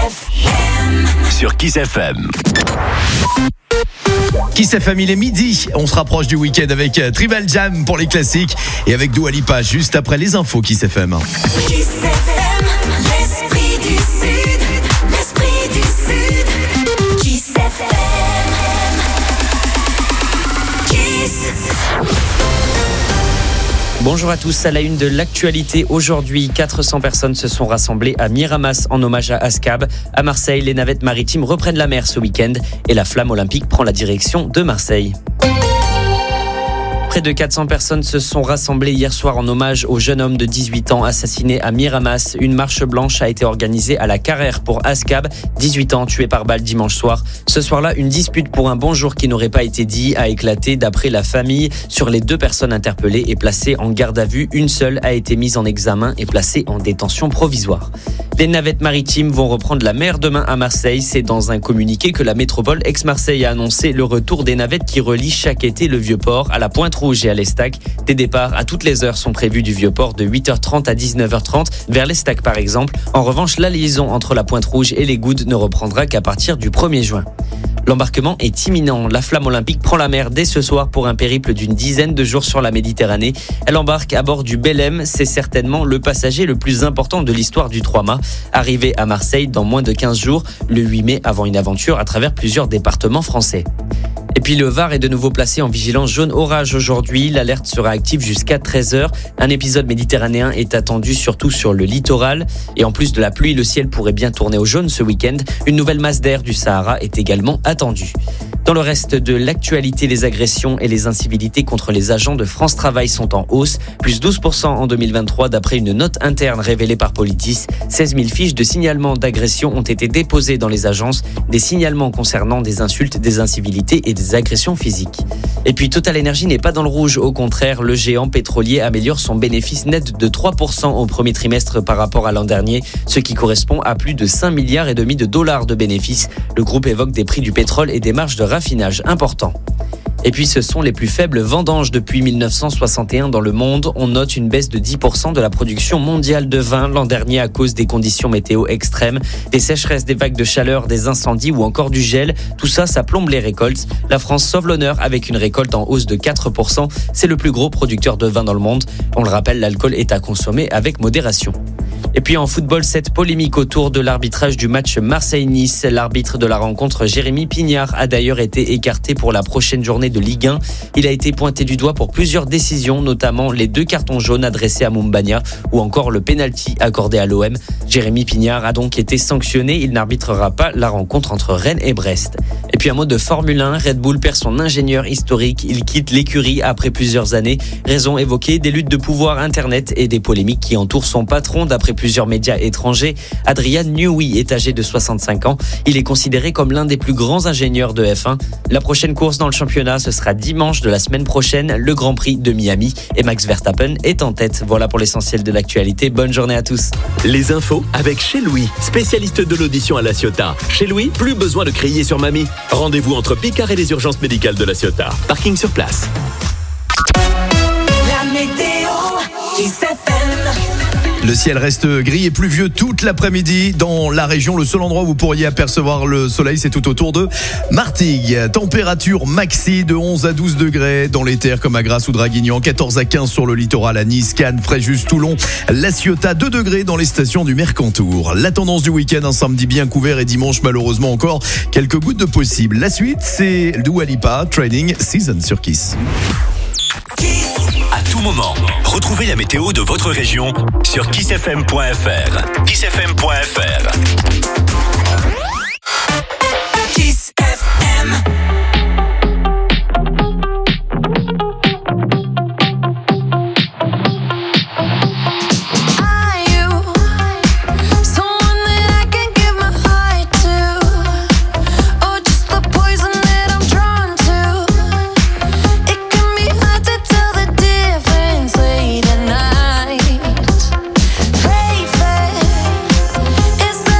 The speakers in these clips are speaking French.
Sur Kiss FM. Kiss FM, il est midi. On se rapproche du week-end avec Tribal Jam pour les classiques et avec Dua Lipa juste après les infos Kiss FM. Kiss FM, l'esprit du Sud, l'esprit du Sud. Kiss FM. Kiss. Bonjour à tous, à la une de l'actualité aujourd'hui, 400 personnes se sont rassemblées à Miramas en hommage à Ascab. À Marseille, les navettes maritimes reprennent la mer ce week-end et la flamme olympique prend la direction de Marseille. Près de 400 personnes se sont rassemblées hier soir en hommage au jeune homme de 18 ans assassiné à Miramas. Une marche blanche a été organisée à la Carrère pour Ascab, 18 ans tué par balle dimanche soir. Ce soir-là, une dispute pour un bonjour qui n'aurait pas été dit a éclaté d'après la famille. Sur les 2 personnes interpellées et placées en garde à vue, une seule a été mise en examen et placée en détention provisoire. Les navettes maritimes vont reprendre la mer demain à Marseille. C'est dans un communiqué que la métropole ex-Marseille a annoncé le retour des navettes qui relient chaque été le Vieux-Port à la Pointe-Rouge et à l'Estac. Des départs à toutes les heures sont prévus du Vieux-Port de 8h30 à 19h30 vers l'Estac par exemple. En revanche, la liaison entre la Pointe-Rouge et les Goudes ne reprendra qu'à partir du 1er juin. L'embarquement est imminent. La flamme olympique prend la mer dès ce soir pour un périple d'une dizaine de jours sur la Méditerranée. Elle embarque à bord du Belém. C'est certainement le passager le plus important de l'histoire du 3 mâts. Arrivé à Marseille dans moins de 15 jours, le 8 mai avant une aventure à travers plusieurs départements français. Et puis le Var est de nouveau placé en vigilance jaune orage aujourd'hui. L'alerte sera active jusqu'à 13h. Un épisode méditerranéen est attendu surtout sur le littoral. Et en plus de la pluie, le ciel pourrait bien tourner au jaune ce week-end. Une nouvelle masse d'air du Sahara est également attendue. Dans le reste de l'actualité, les agressions et les incivilités contre les agents de France Travail sont en hausse, plus 12% en 2023 d'après une note interne révélée par Politis. 16 000 fiches de signalement d'agression ont été déposées dans les agences, des signalements concernant des insultes, des incivilités et des agressions physiques. Et puis Total Energy n'est pas dans le rouge, au contraire, le géant pétrolier améliore son bénéfice net de 3% au premier trimestre par rapport à l'an dernier, ce qui correspond à plus de 5,5 milliards de dollars de bénéfices. Le groupe évoque des prix du pétrole et des marges de raffinage importants. Et puis ce sont les plus faibles vendanges depuis 1961 dans le monde. On note une baisse de 10% de la production mondiale de vin l'an dernier à cause des conditions météo extrêmes, des sécheresses, des vagues de chaleur, des incendies ou encore du gel. Tout ça, ça plombe les récoltes. La France sauve l'honneur avec une récolte en hausse de 4%. C'est le plus gros producteur de vin dans le monde. On le rappelle, l'alcool est à consommer avec modération. Et puis en football, cette polémique autour de l'arbitrage du match Marseille-Nice. L'arbitre de la rencontre, Jérémy Pignard, a d'ailleurs été écarté pour la prochaine journée de Ligue 1. Il a été pointé du doigt pour plusieurs décisions, notamment les 2 cartons jaunes adressés à Moumbagna ou encore le pénalty accordé à l'OM. Jérémy Pignard a donc été sanctionné. Il n'arbitrera pas la rencontre entre Rennes et Brest. Et puis un mot de Formule 1, Red Bull perd son ingénieur historique. Il quitte l'écurie après plusieurs années. Raison évoquée, des luttes de pouvoir internet et des polémiques qui entourent son patron d'après plusieurs médias étrangers. Adrian Newey est âgé de 65 ans. Il est considéré comme l'un des plus grands ingénieurs de F1. La prochaine course dans le championnat, ce sera dimanche de la semaine prochaine, le Grand Prix de Miami. Et Max Verstappen est en tête. Voilà pour l'essentiel de l'actualité. Bonne journée à tous. Les infos avec Chez Louis, spécialiste de l'audition à La Ciotat. Chez Louis, plus besoin de crier sur mamie. Rendez-vous entre Picard et les urgences médicales de La Ciotat. Parking sur place. La météo, Kiss FM. Le ciel reste gris et pluvieux toute l'après-midi dans la région. Le seul endroit où vous pourriez apercevoir le soleil, c'est tout autour de Martigues. Température maxi de 11 à 12 degrés dans les terres comme à Grasse ou Draguignan. 14 à 15 sur le littoral à Nice, Cannes, Fréjus, Toulon. La Ciotat, 2 degrés dans les stations du Mercantour. La tendance du week-end, un samedi bien couvert et dimanche malheureusement encore quelques gouttes de possible. La suite, c'est Dua Lipa, Training Season sur Kiss. À tout moment, retrouvez la météo de votre région sur kissfm.fr. kissfm.fr. Kiss FM. Is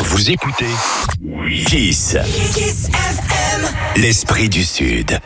Vous écoutez Kiss. Kiss FM. L'esprit du Sud.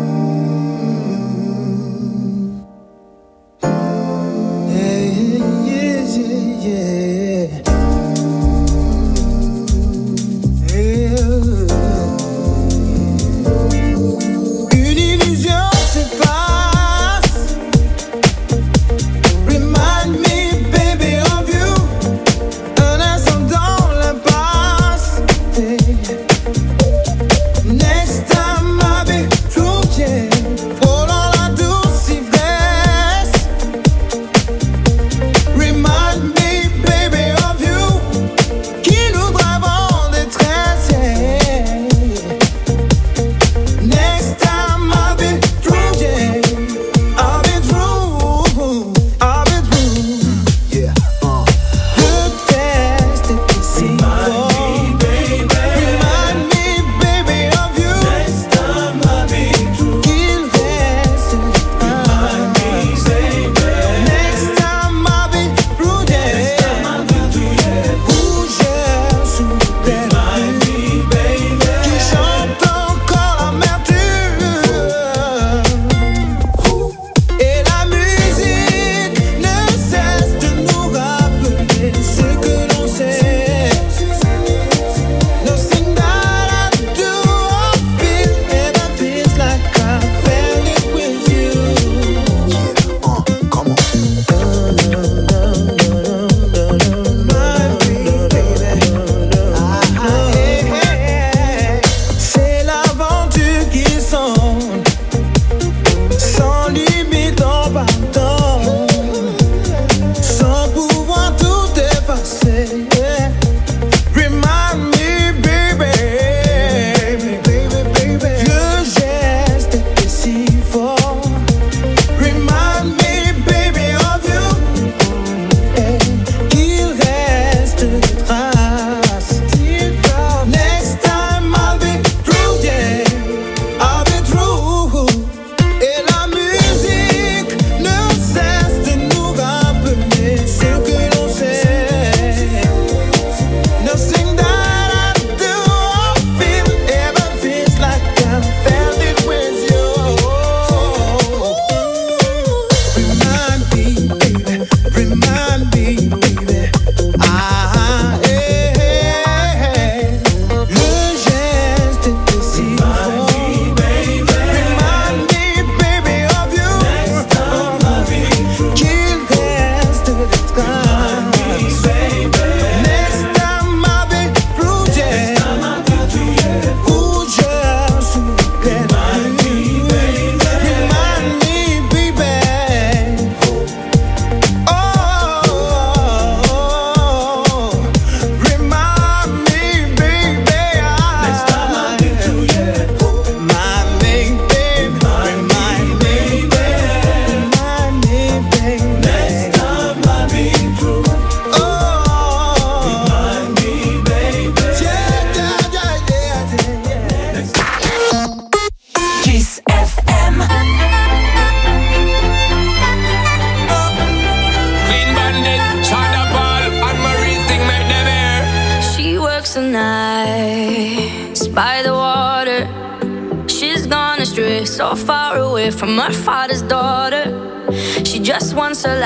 So far away from her father's daughter. She just wants a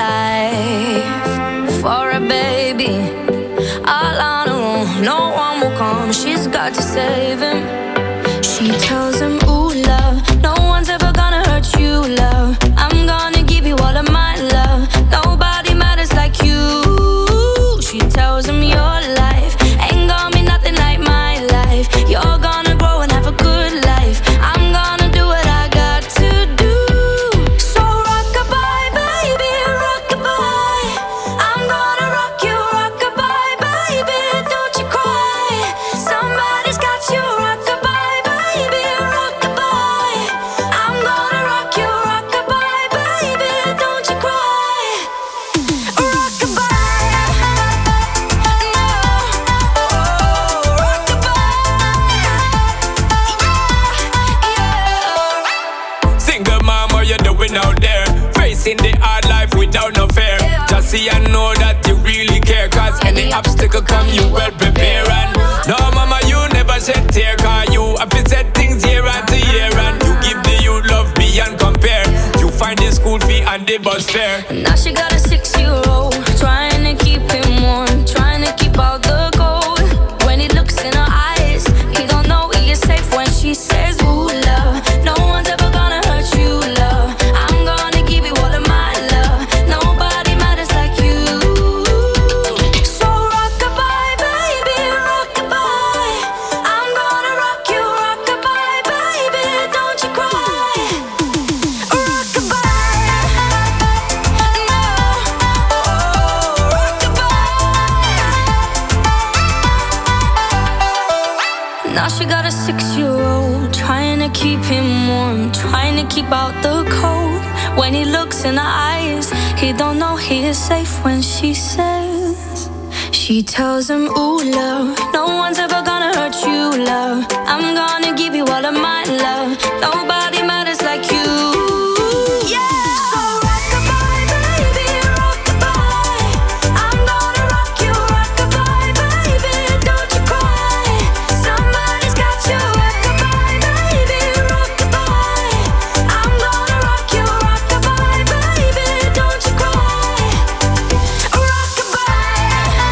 life for a baby. All on her own, no one will come. She's got to save him. She tells him, ooh, love, no one's ever gonna hurt you, love. I'm gonna give you all of my love. Nobody matters like you. She tells him your life ain't gonna be nothing like my life. You're gonna grow and have a good life. I'm gonna do what I got to do. So rock-a-bye, baby, rock-a-bye. I'm gonna rock you, rock-a-bye, baby, don't you cry. Somebody's got you, rock-a-bye, baby, rock-a-bye. I'm gonna rock you, rock-a-bye, baby, don't you cry. Rock-a-bye, no, rock-a-bye. Single mom, what you doing out there? Facing the hard life without no fear. Just see and know that you really care. Cause any obstacle come, you well prepare. And the bus fare. Now she got a 6-year-old, trying to keep him warm, trying to keep out the cold. When he looks in her eyes, he don't know he is safe when she says, ooh, love, no one's ever gonna hurt you, love. I'm gonna give you all of my love. Nobody matters like you. So rock-a-bye, baby, rock-a-bye. I'm gonna rock you, rock-a-bye, baby, don't you cry. Rock-a-bye, no, oh, rock-a-bye. Now she got a 6-year-old, trying to keep him warm, trying to keep out the cold. When he looks in her eyes, he don't know he is safe when she says, she tells him, ooh, love, no one's ever gonna hurt you, love. I'm gonna give you all of my love. Nobody matters like you. Yeah. So rock-a-bye, baby, rock-a-bye. I'm gonna rock you, rock-a-bye, baby, don't you cry. Somebody's got you, rock-a-bye, baby, rock-a-bye. I'm gonna rock you, rock-a-bye, baby, don't you cry. Rock-a-bye, no,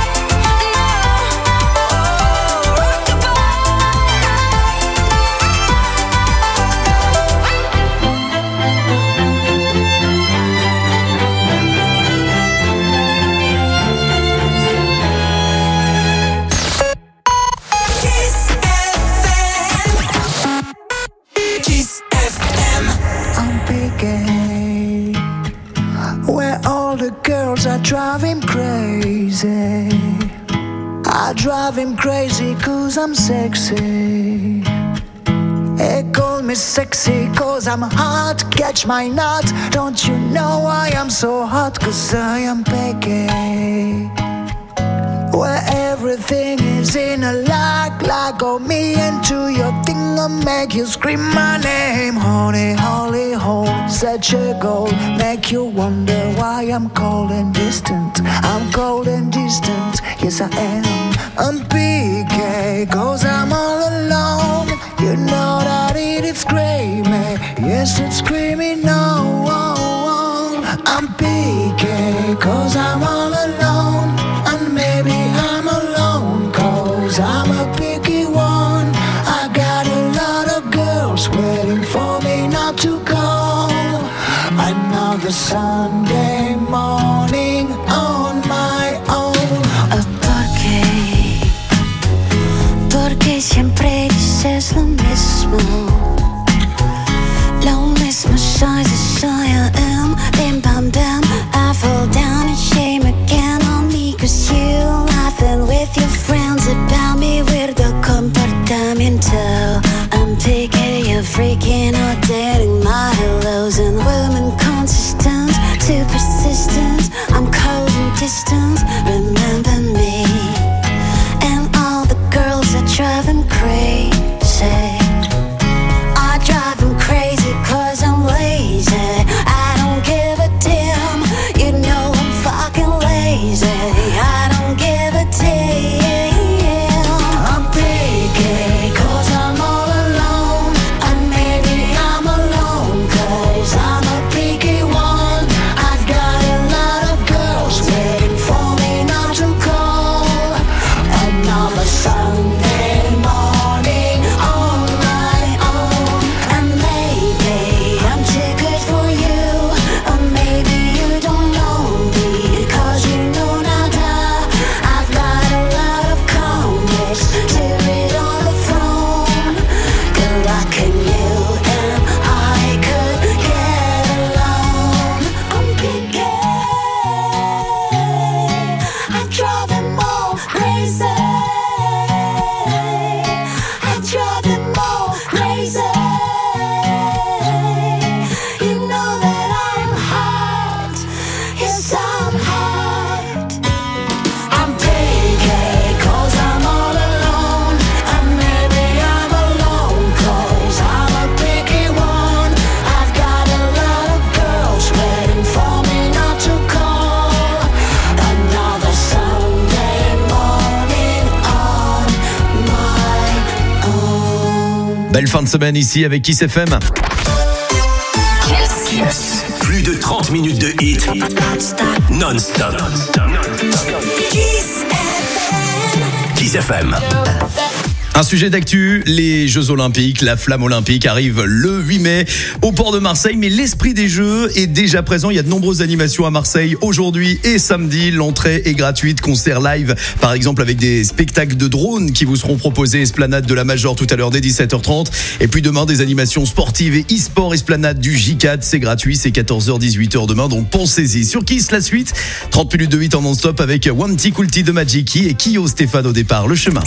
Kiss FM. I'm picking where all the girls are driving crazy. I drive him crazy cause I'm sexy. They call me sexy cause I'm hot. Catch my nut. Don't you know I am so hot? Cause I am picky where everything is in a like on me into your thing and make you scream my name. Honey, holy hole, such a goal. Make you wonder why I'm cold and distant. I'm cold and distant, yes I am. I'm PK, cause I'm all alone. You know that it is screaming, yes it's screaming no. I'm PK, cause I'm all alone. And maybe I'm alone, cause I'm a picky one. I got a lot of girls waiting for me not to call. Another Sunday morning on my own. Porque siempre dices lo mismo. Lo mismo soy, I am. Bim bam bam, I fall down in shame again on me. Cause you laughing with your friends about me. Weirdo comportamiento. I'm taking you freaking out, dating my hellos. And women consistent, too persistent. I'm cold and distant, remember me. And all the girls that drive him crazy. I drive him crazy cause I'm lazy. I don't give a damn, you know I'm fucking lazy. I don't give a damn. I'm picky cause I'm all alone. And maybe I'm alone cause I'm a picky one. I've got a lot of girls waiting for me not to call. Another Sunday morning on my own. And maybe I'm too good for you. Or maybe you don't know me cause you know nada. I've got a lot of comics to read on the phone. Good luck in you and I could get along. I'm picky, I drive them all crazy. I drive them all crazy. You know that I'm hot, yes I'm hot. I'm picky cause I'm all alone. And maybe I'm alone cause I'm a picky one. I've got a lot of girls waiting for me not to call. Another Sunday morning on my own. Belle fin de semaine ici avec Kiss FM. Kiss. Plus Plus de 30 minutes de hits non-stop. Kiss FM. Un sujet d'actu, les Jeux Olympiques, la flamme olympique arrive le 8 mai au port de Marseille, mais l'esprit des Jeux est déjà présent. Il y a de nombreuses animations à Marseille aujourd'hui et samedi. L'entrée est gratuite, concert live par exemple avec des spectacles de drones qui vous seront proposés, esplanade de la Major tout à l'heure dès 17h30. Et puis demain, des animations sportives et e-sport, esplanade du J4, c'est gratuit, c'est 14h, 18h demain, donc pensez-y. Sur Kiss, la suite, 30 minutes de 8 en non-stop avec Wanty Coulty de Magiki et Kyo Stéphane au départ, le chemin.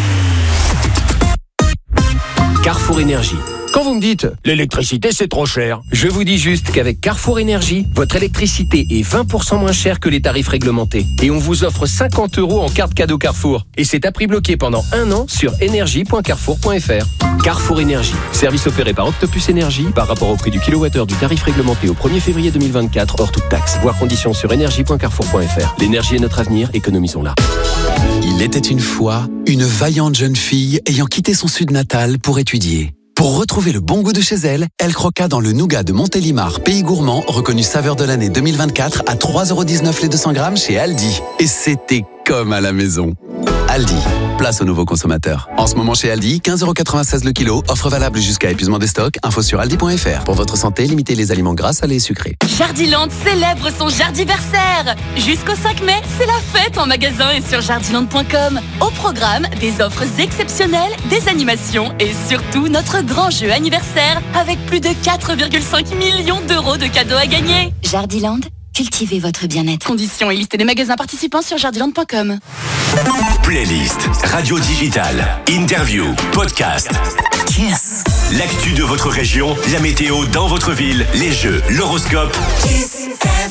Carrefour Énergie. Quand vous me dites « l'électricité c'est trop cher », je vous dis juste qu'avec Carrefour Énergie, votre électricité est 20% moins chère que les tarifs réglementés. Et on vous offre 50 € en carte cadeau Carrefour. Et c'est à prix bloqué pendant 1 an sur énergie.carrefour.fr. Carrefour Énergie. Service opéré par Octopus Énergie par rapport au prix du kilowattheure du tarif réglementé au 1er février 2024 hors toute taxe. Voir conditions sur énergie.carrefour.fr. L'énergie est notre avenir, économisons-la. Il était une fois une vaillante jeune fille ayant quitté son sud natal pour étudier. Pour retrouver le bon goût de chez elle, elle croqua dans le nougat de Montélimar, pays gourmand, reconnu saveur de l'année 2024 à 3,19 € les 200 grammes chez Aldi. Et c'était comme à la maison. Aldi, place aux nouveaux consommateurs. En ce moment chez Aldi, 15,96 € le kilo, offre valable jusqu'à épuisement des stocks, info sur aldi.fr. Pour votre santé, limitez les aliments gras, salés et sucrés. Jardiland célèbre son jardiversaire. Jusqu'au 5 mai, c'est la fête en magasin et sur jardiland.com. Au programme, des offres exceptionnelles, des animations et surtout notre grand jeu anniversaire avec plus de 4,5 millions d'euros de cadeaux à gagner. Jardiland, cultivez votre bien-être. Conditions et liste des magasins participants sur jardiland.com. Playlist, radio digitale, interview, podcast. Kiss. L'actu de votre région, la météo dans votre ville, les jeux, l'horoscope. Kiss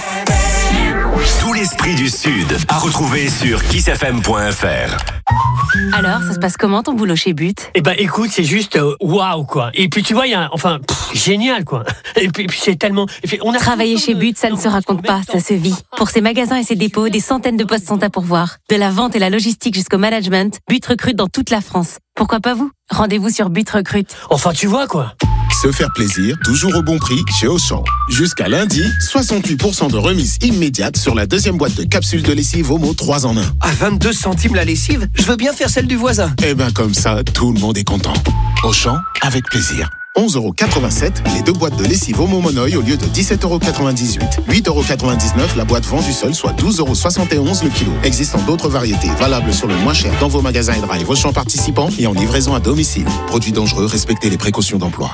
FM. Tout l'esprit du Sud à retrouver sur kissfm.fr. Alors, ça se passe comment ton boulot chez But ? Eh ben, écoute, c'est juste waouh quoi. Et puis tu vois, il y a, génial quoi. Et puis c'est tellement. Et puis, on a Travailler chez But, ça ne se raconte pas, ça se vit. Pour ses magasins et ses dépôts, des centaines de postes sont à pourvoir. De la vente et la logistique jusqu'au management, But recrute dans toute la France. Pourquoi pas vous ? Rendez-vous sur But Recrute. Enfin, tu vois quoi. Se faire plaisir, toujours au bon prix chez Auchan. Jusqu'à lundi, 68% de remise immédiate sur la deuxième boîte de capsules de lessive Omo 3 en 1. À 22 centimes la lessive, je veux bien faire celle du voisin. Eh ben comme ça, tout le monde est content. Auchan, avec plaisir. 11,87 €, les 2 boîtes de lessive Omo Monoï au lieu de 17,98 €. 8,99 € la boîte vendue seule, soit 12,71 € le kilo. Existant d'autres variétés, valables sur le moins cher dans vos magasins et drive Auchan participants et en livraison à domicile. Produits dangereux, respectez les précautions d'emploi.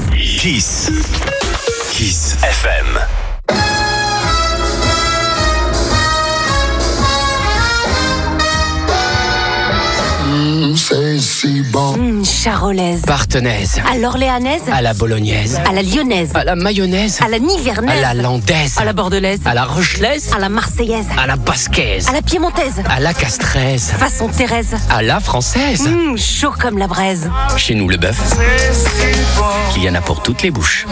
Kiss. Kiss FM. C'est si bon. Charolaise. Partenaise. À l'orléanaise. À la bolognaise. À la lyonnaise. À la mayonnaise. À la nivernaise. À la landaise. À la bordelaise. À la rochelaise. À la marseillaise. À la basquaise. À la piémontaise. À la castraise. Façon Thérèse. À la française. Chaud comme la braise. Chez nous, le bœuf, il y en a pour toutes les bouches.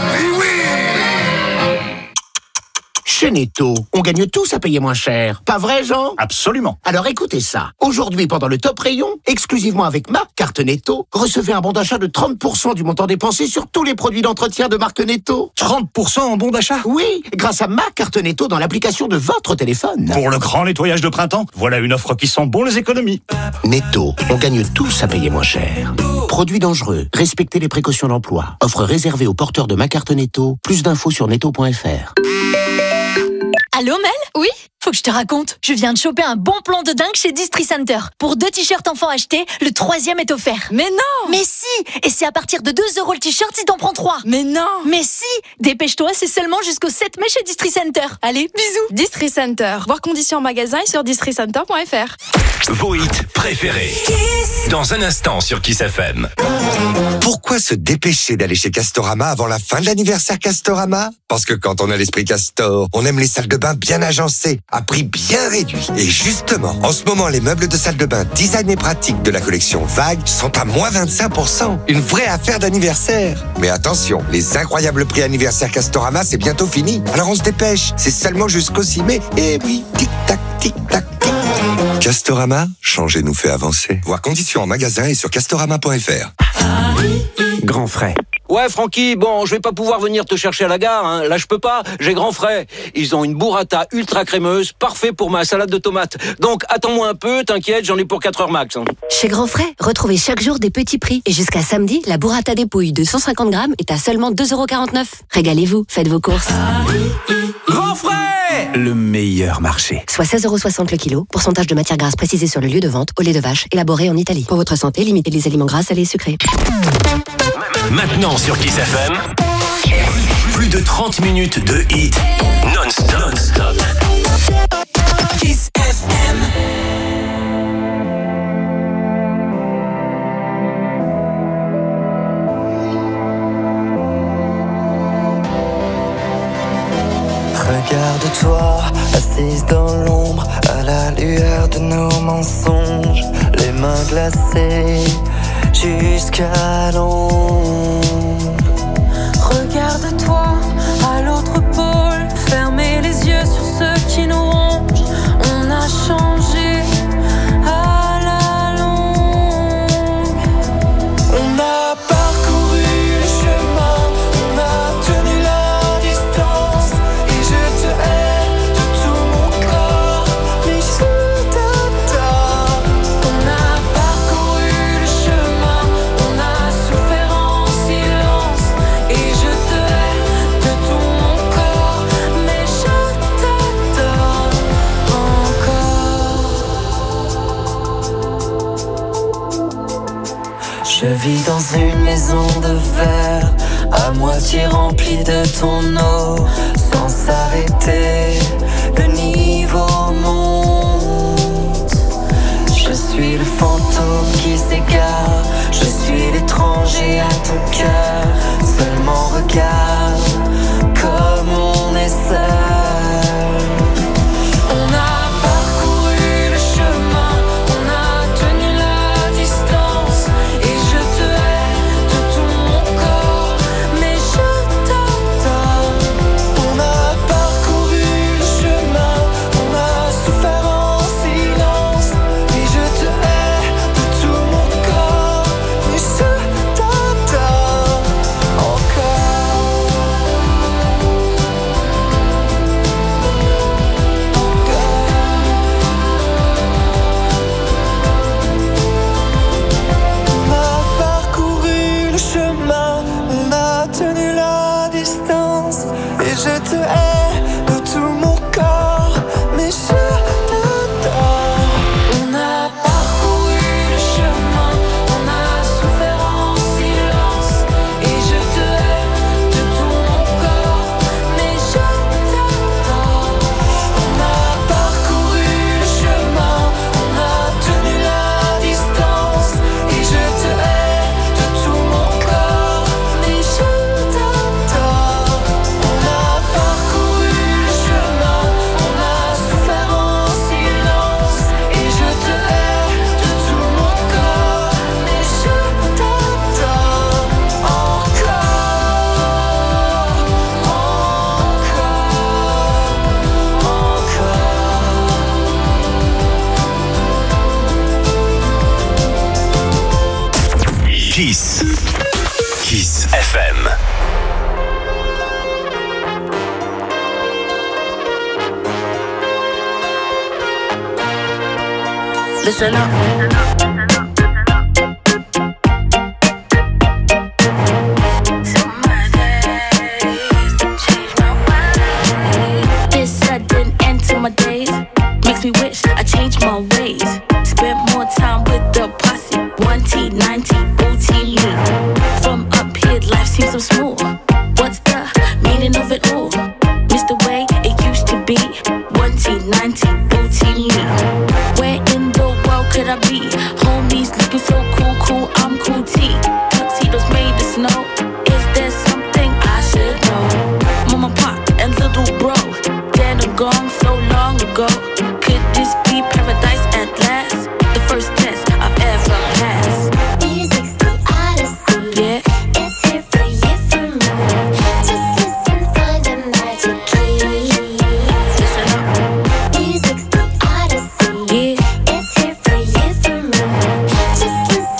Chez Netto, on gagne tous à payer moins cher. Pas vrai, Jean ? Absolument. Alors écoutez ça. Aujourd'hui, pendant le top rayon, exclusivement avec ma carte Netto, recevez un bon d'achat de 30% du montant dépensé sur tous les produits d'entretien de marque Netto. 30% en bon d'achat ? Oui, grâce à ma carte Netto dans l'application de votre téléphone. Pour le grand nettoyage de printemps, voilà une offre qui sent bon les économies. Netto, on gagne tous à payer moins cher. Produits dangereux, respectez les précautions d'emploi. Offre réservée aux porteurs de ma carte Netto. Plus d'infos sur netto.fr. Allô Mel ? Oui ? Faut que je te raconte. Je viens de choper un bon plan de dingue chez Distri Center. Pour 2 t-shirts enfants achetés, le 3e est offert. Mais non ! Mais si ! Et c'est à partir de 2 € le t-shirt si t'en prends 3. Mais non ! Mais si ! Dépêche-toi, c'est seulement jusqu'au 7 mai chez Distri Center. Allez, bisous. Distri Center. Voir conditions en magasin et sur districenter.fr. Vos hits préférés. Dans un instant sur Kiss FM. Pourquoi se dépêcher d'aller chez Castorama avant la fin de l'anniversaire Castorama ? Parce que quand on a l'esprit Castor, on aime les salles de bain bien agencées, à prix bien réduit. Et justement, en ce moment, les meubles de salle de bain design et pratique de la collection Vague sont à moins 25%. Une vraie affaire d'anniversaire. Mais attention, les incroyables prix anniversaire Castorama, c'est bientôt fini. Alors on se dépêche, c'est seulement jusqu'au 6 mai. Et oui, tic-tac, tic-tac, tic. Castorama, changer nous fait avancer. Voir conditions en magasin et sur castorama.fr. Grand frais. Ouais, Francky, bon, je vais pas pouvoir venir te chercher à la gare, hein. Là, je peux pas, j'ai grand frais. Ils ont une burrata ultra crémeuse, parfait pour ma salade de tomates. Donc, attends-moi un peu, t'inquiète, j'en ai pour 4 heures max. Hein. Chez Grand Frais, retrouvez chaque jour des petits prix. Et jusqu'à samedi, la burrata dépouille de 150 grammes est à seulement 2,49 €. Régalez-vous, faites vos courses. Grand Frais, le meilleur marché. Soit 16,60 € le kilo. Pourcentage de matière grasse précisé sur le lieu de vente. Au lait de vache, élaboré en Italie. Pour votre santé, limitez les aliments gras, salés et sucrés. Maintenant sur Kiss FM, plus de 30 minutes de hits non-stop. Kiss FM. Regarde-toi, assise dans l'ombre, à la lueur de nos mensonges, les mains glacées jusqu'à l'ombre. Regarde-toi à l'autre pôle, fermez les yeux sur ceux qui nous rongent. On a changé à la longue. On a parcouru le chemin, on a tenu la distance. Et je te hais de tout mon corps, mais je t'adore. On a parcouru le chemin, on a souffert en silence. Et je te hais de tout mon corps, mais je t'adore encore. Je vis dans une maison de verre, à moitié remplie de ton eau. Sans s'arrêter, le niveau monte. Je suis le fantôme qui s'égare, je suis l'étranger à ton cœur. Seulement regarde comme on est seul. On a parcouru le chemin, on a tenu la distance. Et je te hais de tout mon corps, mais je t'adore. On a parcouru le chemin, on a souffert en silence. Et je te hais de tout mon corps, mais je t'adore encore. On a parcouru le chemin, on a tenu la distance. Et je te hais de tout mon corps, mais je t'adore. On a parcouru le chemin, on a souffert en silence. Et je te hais de tout mon corps, mais je t'adore. On a parcouru le chemin, on a tenu la distance. Et je te hais de tout mon corps, mais je t'adore. On a parcouru le chemin, on a souffert en silence. Et je te hais de tout mon corps, mais je t'adore encore. Kiss. Kiss FM. Listen up. This sudden end to my days makes me wish I changed my ways. Spent more time with the posse. 1T, 9T, booty me. From up here, life seems so smooth. What's the meaning of it all? Miss the way it used to be. 1T, 9T, booty me. Where in the world could I be? Homies looking so cool, cool, I'm cool T. Tuxedos made of snow. Is there something I should know? Mama, pop, and little bro, dead and gone so long ago. Could this be paradise at last? The first test I've ever passed. Music's the odyssey. Yeah. It's here for you, for me. Just listen, find a magic key. Listen up. Music's the odyssey. Yeah. It's here for you, for me. Just listen.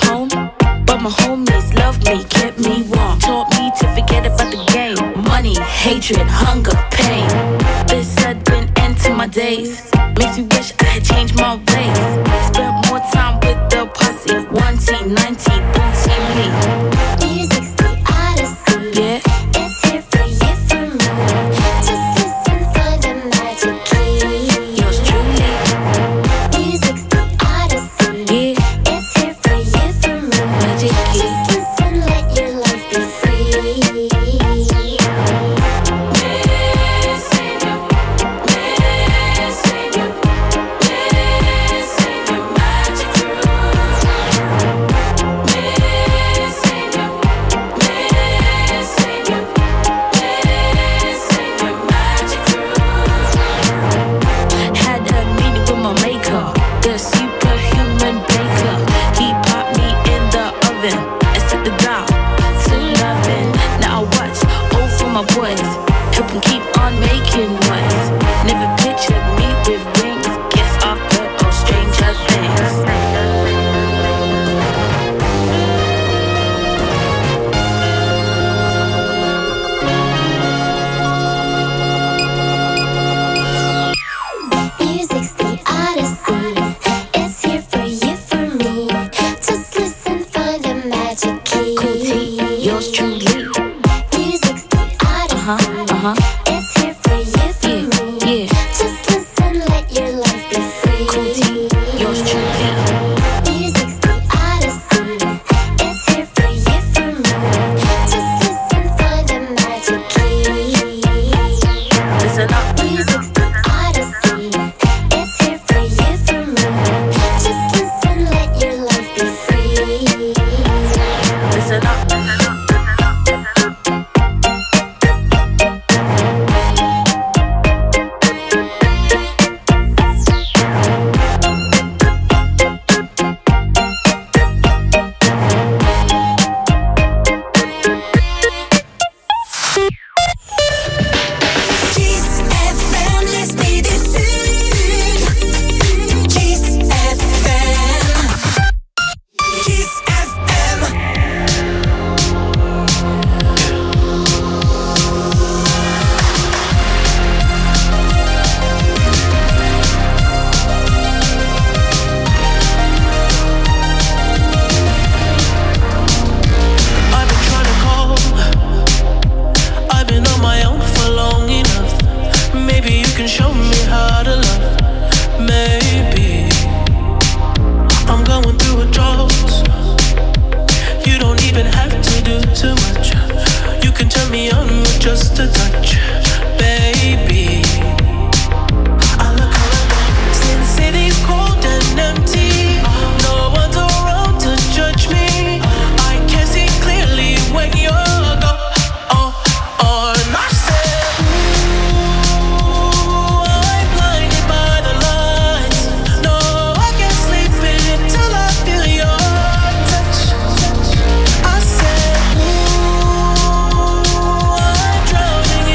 home, but my homies loved me, kept me warm, taught me to forget about the game. Money, hatred, hunger, pain. This sudden end to my days makes me wish I had changed my ways. Spent more time with the posse, 1T, 90, booty me. Music's the odyssey. Yeah. It's here for you, for me. Just listen, find a magic key. Yours truly. Music's the odyssey. Yeah. It's here for you, for me. Magic key. Just listen, let your life be free. my boys, help them keep on making noise. Never pictured me with wings, guess I've heard of stranger things. Music's the odyssey. It's here for you, for me. Just listen, find a magic key. Cool T, yours truly. Music's the odyssey. It's here for you, for me. Yeah. Just listen, let your life be free. Cool T, yours truly. Music's the odyssey. It's here for you, for me. Just listen, find a magic key. Listen up. Music's the odyssey. It's here for you, for me. Just listen, let your life be free. Listen up. Kiss FM, l'esprit du Sud. Kiss FM. Kiss FM. I've been trying to call. I've been on my own for long enough. Maybe you can show me how to love. Maybe I'm going through a drought. You don't even have to do too much. You can turn me on with just a touch, baby. I look around, since city's cold and empty. No one's around to judge me. I can see clearly when you're gone. And I said, ooh, I'm blinded by the lights. No, I can't sleep until I feel your touch. I said, ooh, I'm drowning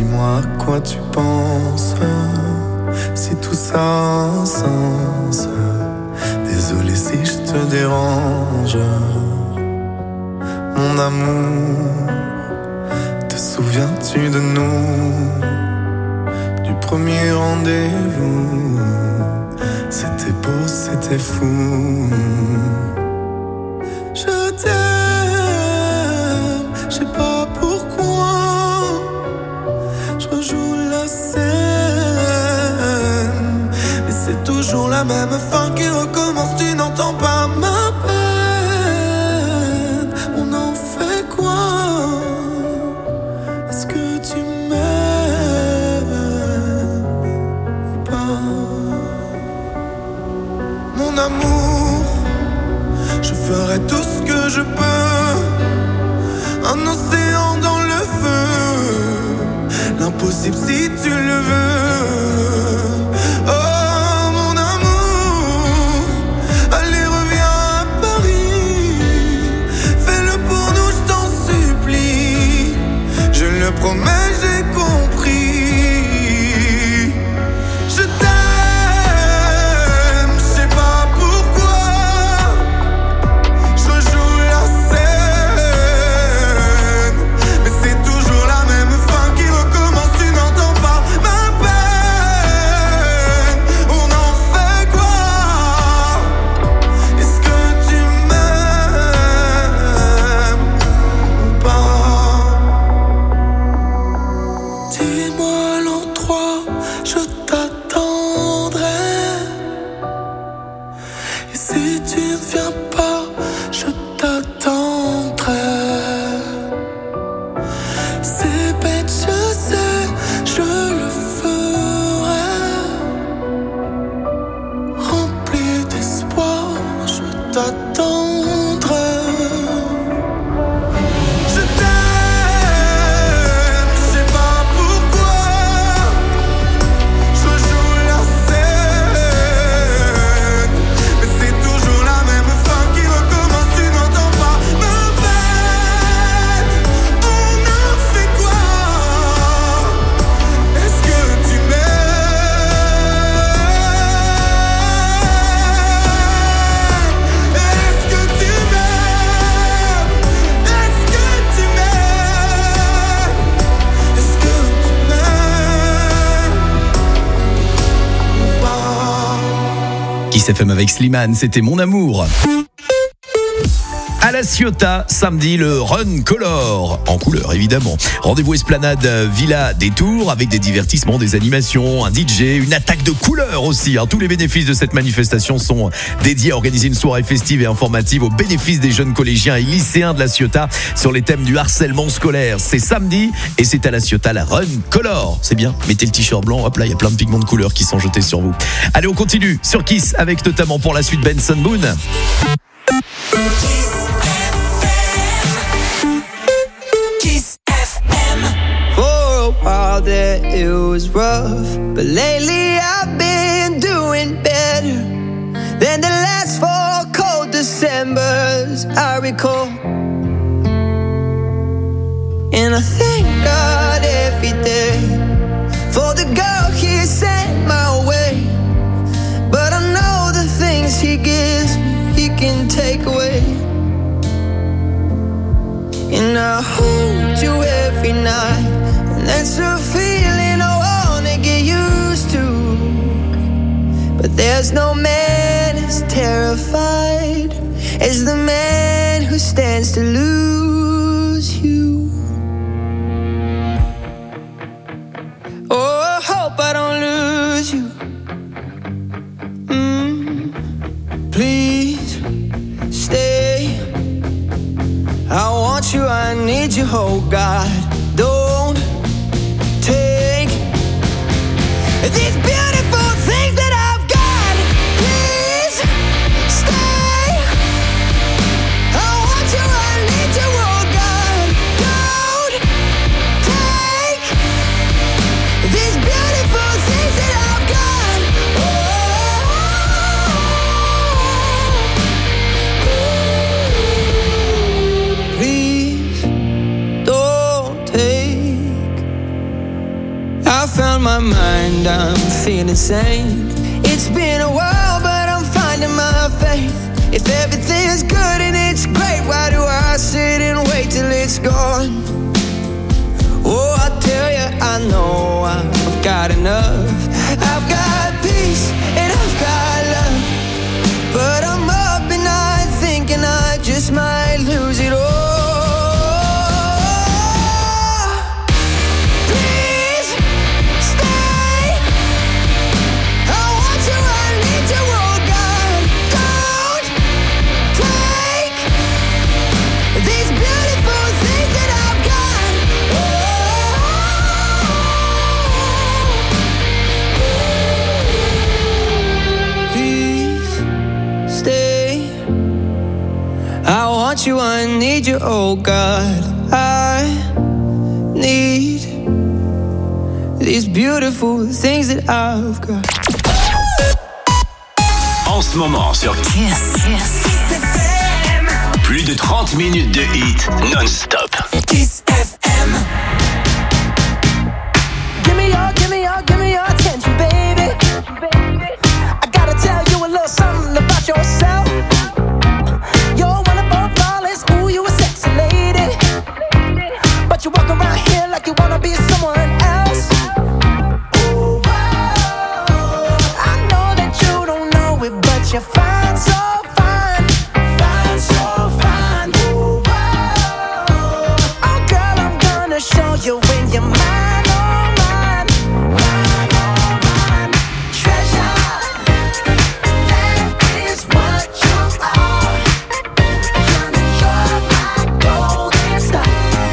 Dis-moi à quoi tu penses, si tout ça a un sens. Désolé si je te dérange. Mon amour, te souviens-tu de nous? Du premier rendez-vous, c'était beau, c'était fou. Je t'aime, je sais pas pourquoi. Je rejoue la scène, mais c'est toujours la même fin qui recommence. Tu n'entends pas ma peine. On en fait quoi? Est-ce que tu m'aimes ou pas? Mon amour, je ferai tout ce que je peux. Un océan dans le feu, l'impossible si tu le veux. Oh mon amour, allez reviens à Paris. Fais-le pour nous, je t'en supplie. Je le promets, j'ai compris. Je t'aime, je sais pas pourquoi. Je rejoue la scène, mais c'est toujours la même fin qui recommence. Tu n'entends pas ma peine. On en fait quoi? Est-ce que tu m'aimes ou pas? Dis-moi l'endroit, je t'attendrai. Et si tu ne viens pas, je t'attendrai. C'est bête, je sais, je le ferai. Rempli d'espoir, je t'attendrai. Je t'aime, je sais pas pourquoi. Je rejoue la scène, mais c'est toujours la même fin qui recommence. Tu n'entends pas ma peine. On en fait quoi? Est-ce que tu m'aimes? Est-ce que tu m'aimes? Est-ce que tu m'aimes? Est-ce que tu m'aimes ou pas? Kiss FM avec Slimane, c'était Mon Amour. À la Ciotat, samedi, le Run Color, en couleur évidemment. Rendez-vous Esplanade Villa des Tours avec des divertissements, des animations, un DJ, une attaque de couleurs aussi. Tous les bénéfices de cette manifestation sont dédiés à organiser une soirée festive et informative au bénéfice des jeunes collégiens et lycéens de la Ciotat sur les thèmes du harcèlement scolaire. C'est samedi et c'est à la Ciotat, la Run Color. C'est bien, mettez le t-shirt blanc, hop là, il y a plein de pigments de couleurs qui sont jetés sur vous. Allez, on continue sur Kiss avec notamment pour la suite Benson Boone. Kiss FM. For a while there it was rough, but lately I've been doing better than the last 4 cold Decembers I recall. And I thank God every day for the girl He sent my way. But I know the things He gives me He can take away. And I hold you every night, and that's a feeling I wanna get used to. But there's no man as terrified as the man who stands to lose you. Oh, I hope I don't lose you. Please stay. I want you, I need you, oh God. Don't take these beautiful things that I've got. Please stay. I want you, I need you, oh God. Don't take these beautiful things that I've got. Please don't I found my mind, I'm feeling sane. It's been a while, but I'm finding my faith. If everything's good and it's great, why do I sit and wait till it's gone? Oh, I tell you, I know I've got enough. I've got peace and I've got love, but I'm up at night thinking I just might lose it all. You, I need you, oh God. I need these beautiful things that I've got. En ce moment sur Kiss, plus de 30 minutes de hits non-stop. Kiss FM. Give me your attention, baby. I gotta tell you a little something about yourself. You walk around here like you wanna be someone else. Ooh, I know that you don't know it, but you're fine, so fine, fine, so fine. Ooh, oh girl, I'm gonna show you when you're mine, oh mine, mine, oh mine. Treasure, that is what you are. Honey, you're my golden star.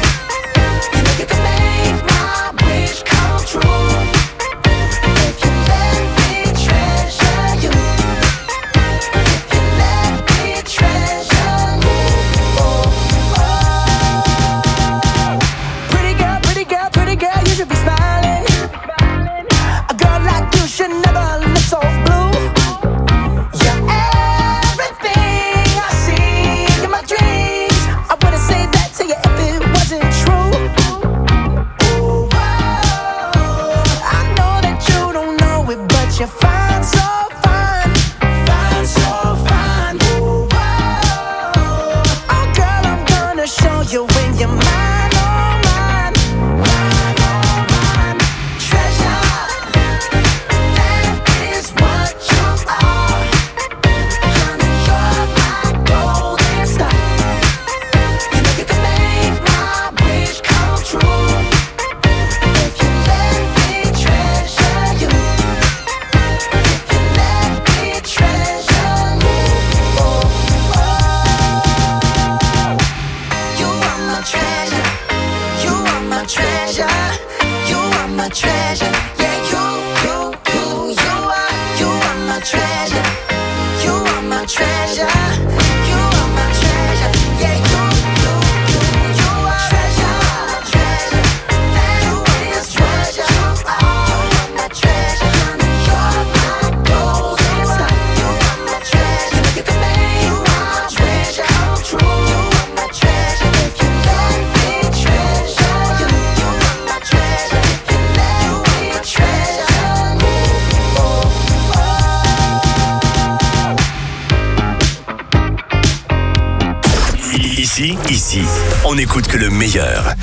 Ici, on n'écoute que le meilleur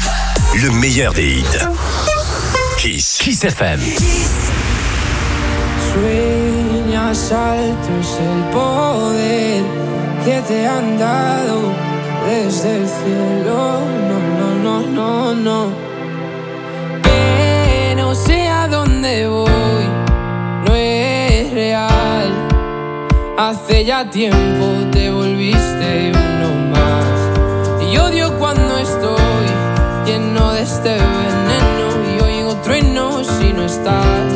des hits. Kiss FM. Sueñas altos el poder que te han dado desde el cielo. No. Que no sé a dónde voy, no es real. Hace ya tiempo te volviste uno más. Y odio cuando estoy lleno de este veneno y oigo truenos si no estás.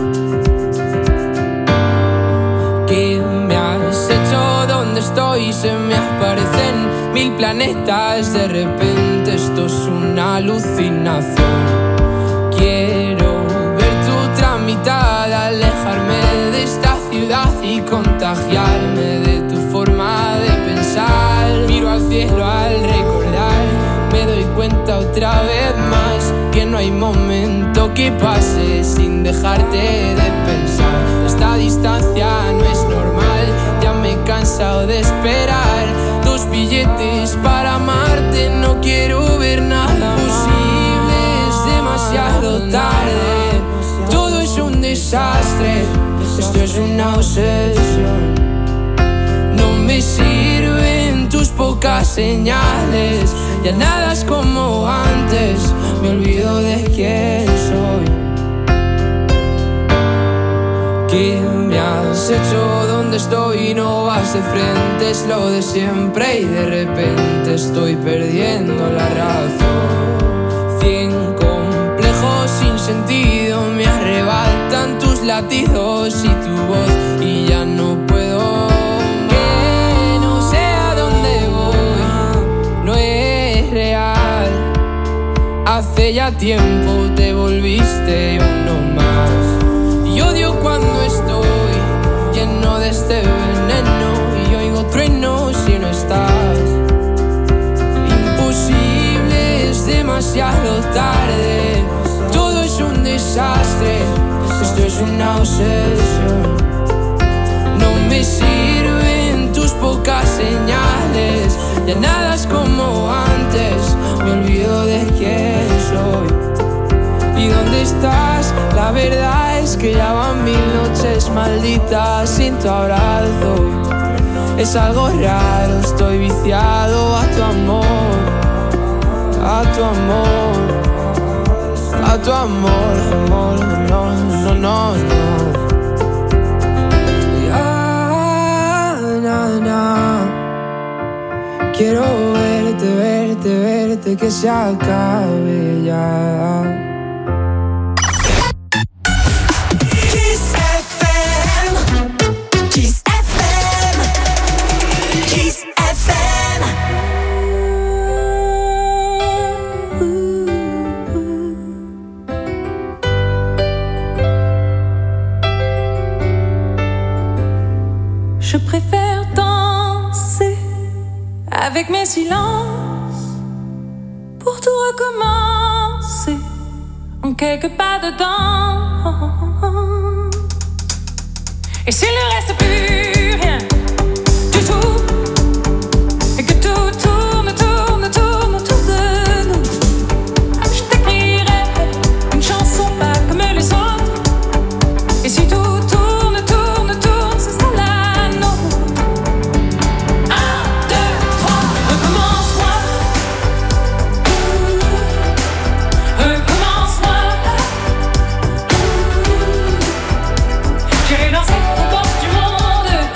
¿Qué me has hecho? ¿Dónde estoy? Se me aparecen 1000 planetas. De repente esto es una alucinación. Quiero ver tu otra mitad, alejarme de esta ciudad y contagiarme de tu forma de pensar. Miro al cielo al recordar, me doy cuenta otra vez más que no hay momento que pase sin dejarte de pensar. Esta distancia no es normal, ya me he cansado de esperar. 2 billetes para amarte, no quiero ver nada posible, es demasiado tarde. Todo es un desastre, esto es una obsesión. No me sirven tus pocas señales, ya nada es como antes, me olvido de quién soy. ¿Qué me has hecho? ¿Dónde estoy? No vas de frente, es lo de siempre y de repente estoy perdiendo la razón. 100 complejos sin sentido me arrebatan tus latidos y tu voz y ya no puedo. Que no sé a dónde voy, no es real. Hace ya tiempo te volviste uno más. Y odio cuando estoy lleno de este veneno y oigo truenos si no estás. Imposible, es demasiado tarde. Todo es un desastre, esto es una obsesión. No me sirven tus pocas señales, ya nada es como antes, me olvido de quién soy. ¿Y dónde estás? La verdad es que ya van 1000 noches malditas sin tu abrazo. Es algo raro, estoy viciado a tu amor, a tu amor, a tu amor, amor, no, no, no, no. Ya, na, na. Quiero verte, verte, verte, que se acabe ya. Je préfère danser avec mes silences pour tout recommencer en quelques pas de danse. Et s'il ne reste plus rien du tout, et que tout tourne, tourne, tourne autour de nous, je t'écrirai une chanson pas comme les autres. Et si tout tourne, tourne, tourne, ce sera la nôtre. 1, 2, 3, recommence-moi. Recommence-moi. J'irai danser aux portes du monde.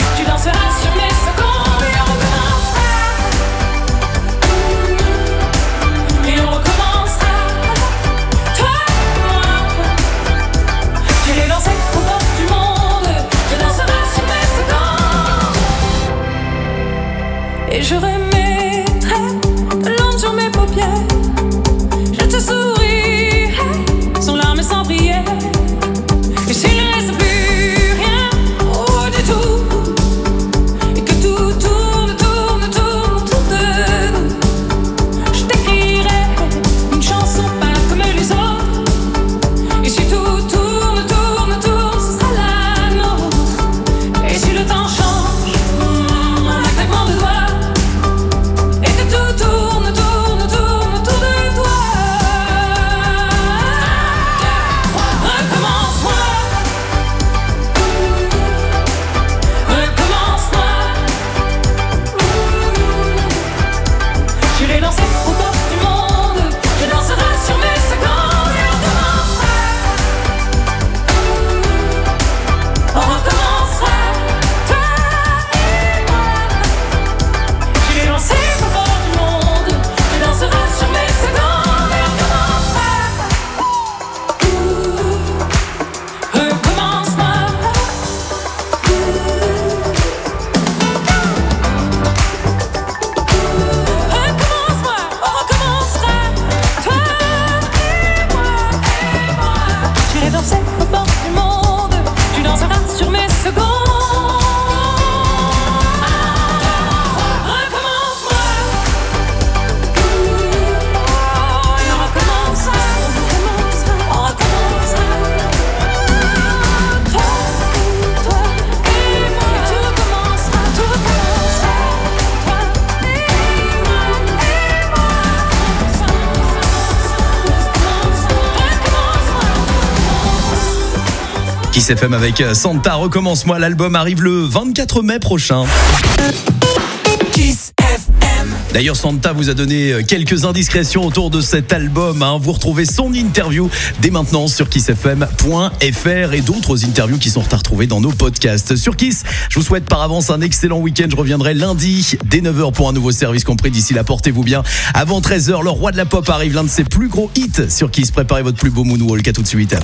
Kiss FM avec Santa, recommence-moi. L'album arrive le 24 mai prochain. Kiss FM. D'ailleurs, Santa vous a donné quelques indiscrétions autour de cet album. Vous retrouvez son interview dès maintenant sur kissfm.fr et d'autres interviews qui sont à retrouver dans nos podcasts. Sur Kiss, je vous souhaite par avance un excellent week-end. Je reviendrai lundi dès 9h pour un nouveau service compris. D'ici là, portez-vous bien. Avant 13h, le roi de la pop arrive, l'un de ses plus gros hits sur Kiss. Préparez votre plus beau moonwalk. À tout de suite.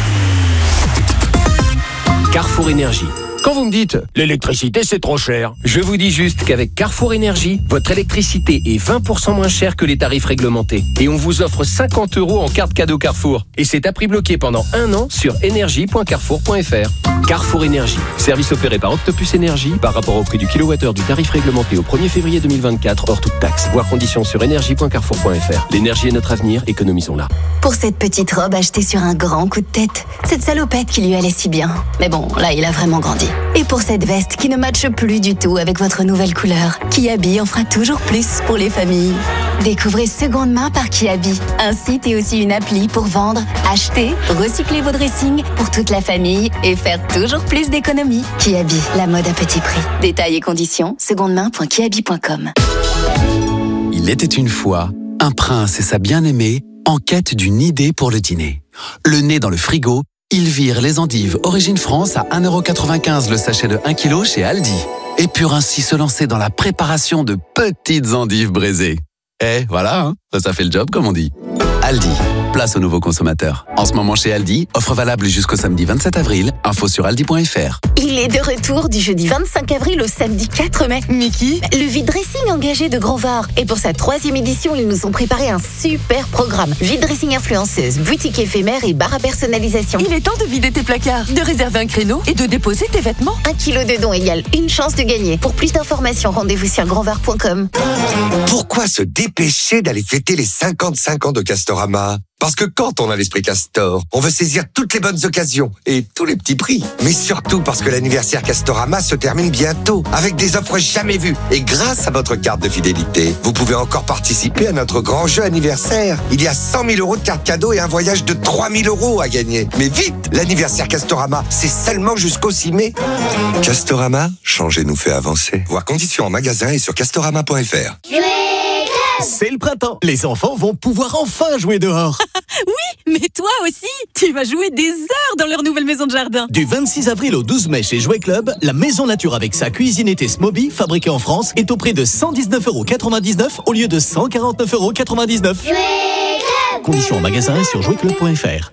Carrefour Énergie. Quand vous me dites « l'électricité c'est trop cher », je vous dis juste qu'avec Carrefour Énergie, votre électricité est 20% moins chère que les tarifs réglementés. Et on vous offre 50 € en carte cadeau Carrefour. Et c'est à prix bloqué pendant 1 an sur énergie.carrefour.fr. Carrefour Énergie. Service opéré par Octopus Énergie par rapport au prix du kilowattheure du tarif réglementé au 1er février 2024 hors toute taxe. Voir conditions sur énergie.carrefour.fr. L'énergie est notre avenir, économisons-la. Pour cette petite robe achetée sur un grand coup de tête, cette salopette qui lui allait si bien. Mais bon, là il a vraiment grandi. Et pour cette veste qui ne matche plus du tout avec votre nouvelle couleur, Kiabi en fera toujours plus pour les familles. Découvrez Seconde Main par Kiabi, un site et aussi une appli pour vendre, acheter, recycler vos dressings pour toute la famille et faire toujours plus d'économies. Kiabi, la mode à petit prix. Détails et conditions, secondemain.kiabi.com. Il était une fois un prince et sa bien-aimée en quête d'une idée pour le dîner. Le nez dans le frigo, ils virent les endives Origine France à 1,95 € le sachet de 1 kg chez Aldi. Et purent ainsi se lancer dans la préparation de petites endives braisées. Et voilà, ça fait le job comme on dit. Aldi, place aux nouveaux consommateurs. En ce moment chez Aldi, offre valable jusqu'au samedi 27 avril. Info sur aldi.fr. Il est de retour du jeudi 25 avril au samedi 4 mai. Mickey, le vide dressing engagé de Grand Var. Et pour sa 3e édition, ils nous ont préparé un super programme. Vide dressing influenceuse, boutique éphémère et bar à personnalisation. Il est temps de vider tes placards, de réserver un créneau et de déposer tes vêtements. 1 kilo de dons égale une chance de gagner. Pour plus d'informations, rendez-vous sur grandvar.com. Pourquoi se dépêcher d'aller fêter les 55 ans de Castorama ? Parce que quand on a l'esprit Castor, on veut saisir toutes les bonnes occasions et tous les petits prix. Mais surtout parce que l'anniversaire Castorama se termine bientôt avec des offres jamais vues. Et grâce à votre carte de fidélité, vous pouvez encore participer à notre grand jeu anniversaire. Il y a 100 000 € de cartes cadeaux et un voyage de 3 000 € à gagner. Mais vite, l'anniversaire Castorama, c'est seulement jusqu'au 6 mai. Castorama, changer nous fait avancer. Voir conditions en magasin et sur castorama.fr. C'est le printemps. Les enfants vont pouvoir enfin jouer dehors. Oui, mais toi aussi, tu vas jouer des heures dans leur nouvelle maison de jardin. Du 26 avril au 12 mai chez Jouet Club, la maison nature avec sa cuisinette Smoby, fabriquée en France, est au prix de 119,99 € au lieu de 149,99 €. Conditions en magasin et sur jouetclub.fr.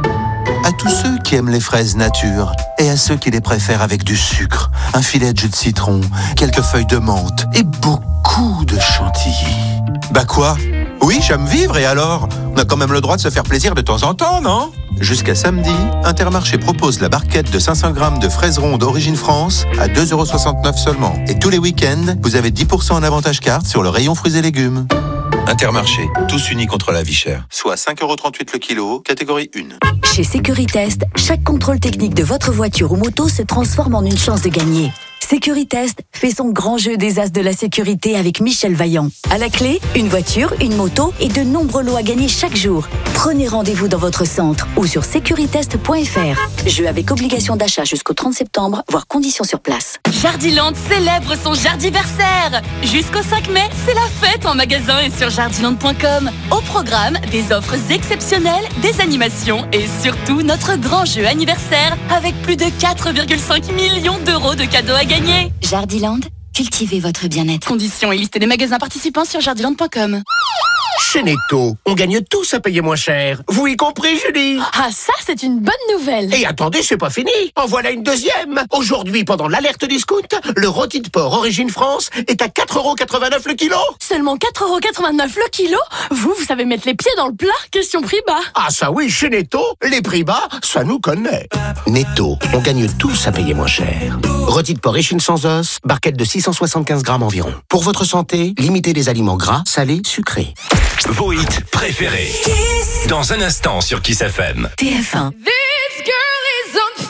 À tous ceux qui aiment les fraises nature et à ceux qui les préfèrent avec du sucre, un filet de jus de citron, quelques feuilles de menthe et beaucoup de chantilly. Bah quoi ? Oui, j'aime vivre et alors ? On a quand même le droit de se faire plaisir de temps en temps, non ? Jusqu'à samedi, Intermarché propose la barquette de 500 grammes de fraises rondes Origine France à 2,69 € seulement. Et tous les week-ends, vous avez 10% en avantage carte sur le rayon fruits et légumes. Intermarché, tous unis contre la vie chère. Soit 5,38 € le kilo, catégorie 1. Chez Sécuritest, chaque contrôle technique de votre voiture ou moto se transforme en une chance de gagner. Sécuritest fait son grand jeu des as de la sécurité avec Michel Vaillant. À la clé, une voiture, une moto et de nombreux lots à gagner chaque jour. Prenez rendez-vous dans votre centre ou sur securitest.fr. Jeu avec obligation d'achat jusqu'au 30 septembre, voire conditions sur place. Jardiland célèbre son Jardiversaire. Jusqu'au 5 mai, c'est la fête en magasin et sur jardiland.com. Au programme, des offres exceptionnelles, des animations et surtout notre grand jeu anniversaire avec plus de 4,5 millions d'euros de cadeaux à gagner. Jardiland, cultivez votre bien-être. Conditions et liste des magasins participants sur jardiland.com. Chez Netto, on gagne tous à payer moins cher. Vous y compris, Julie? Ah, ça, c'est une bonne nouvelle. Et attendez, c'est pas fini. En voilà une deuxième. Aujourd'hui, pendant l'alerte discount, le rôti de porc Origine France est à 4,89 € le kilo. Seulement 4,89 € le kilo? Vous savez mettre les pieds dans le plat, question prix bas. Ah ça oui, chez Netto, les prix bas, ça nous connaît. Netto, on gagne tous à payer moins cher. Rôti de porc échine sans os, barquette de 675 grammes environ. Pour votre santé, limitez les aliments gras, salés, sucrés. Vos hits préférés. Kiss. Dans un instant sur Kiss FM. TF1. This girl is on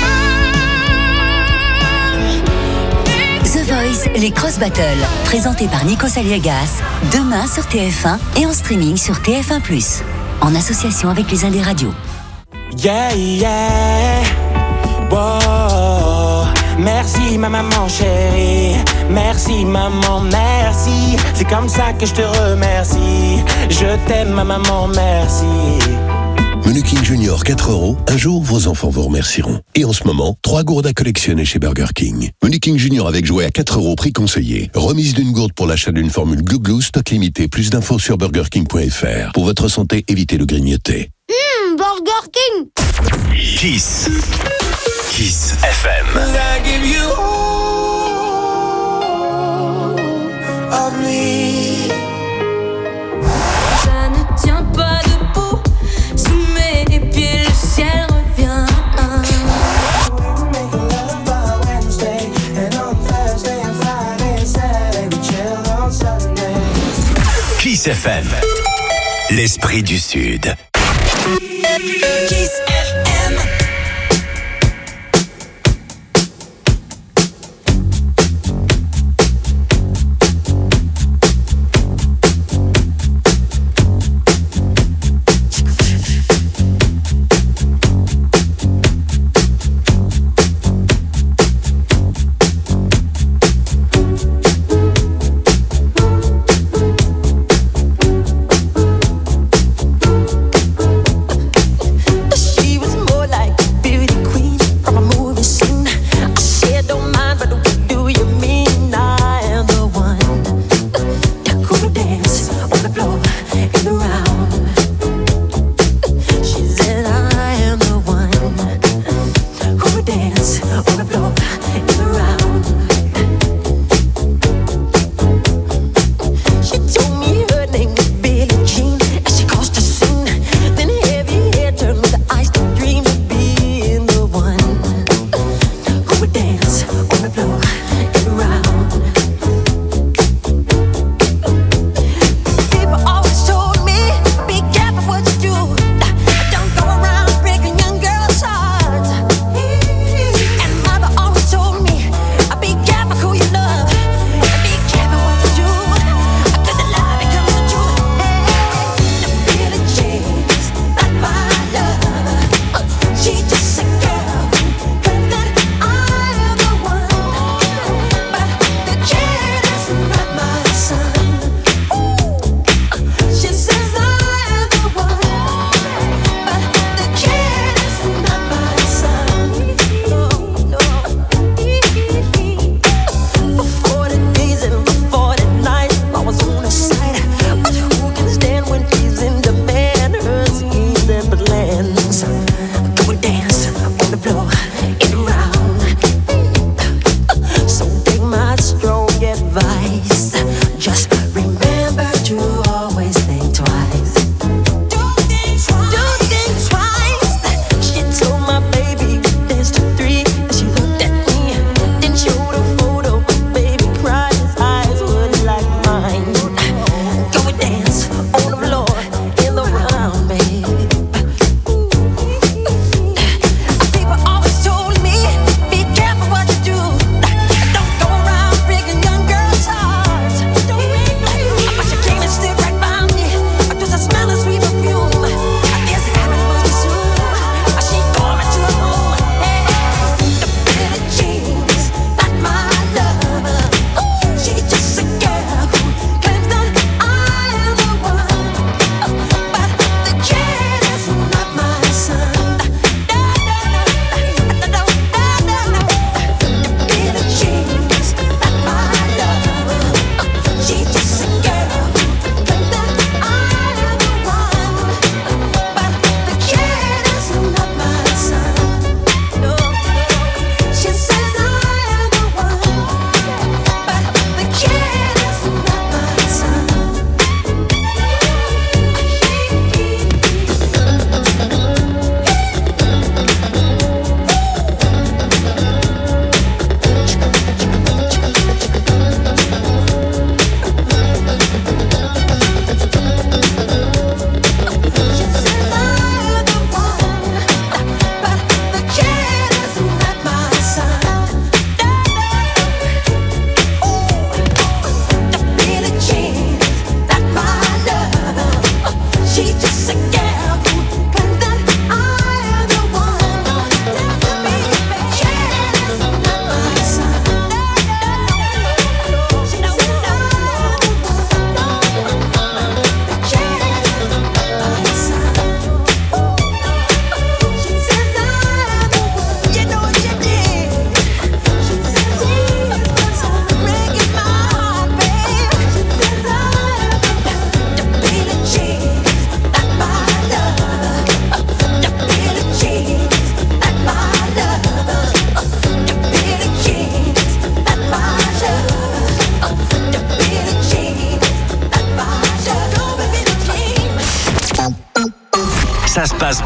fire. The Voice, les Cross Battles, présentés par Nico Saliegas, demain sur TF1 et en streaming sur TF1+, en association avec les Indés Radio. Yeah, yeah. Merci ma maman chérie, merci maman, merci. C'est comme ça que je te remercie. Je t'aime ma maman, merci. Menu King Junior 4 €, un jour vos enfants vous remercieront. Et en ce moment, 3 gourdes à collectionner chez Burger King. Menu King Junior avec jouet à 4 € prix conseillé. Remise d'une gourde pour l'achat d'une formule Glou Glou, stock limité. Plus d'infos sur burgerking.fr. Pour votre santé, évitez le grignoter. Burger King. Kiss. Kiss FM. I give you all of me. Ça ne tient pas debout. Sous mes pieds, le ciel revient. Kiss FM. L'esprit du Sud. Kiss FM. She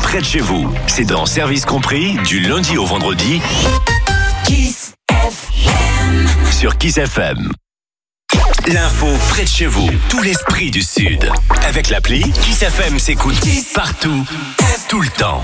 près de chez vous. C'est dans Service Compris, du lundi au vendredi. Kiss FM. Sur Kiss FM. L'info près de chez vous, tout l'esprit du Sud. Avec l'appli, Kiss FM s'écoute partout, tout le temps.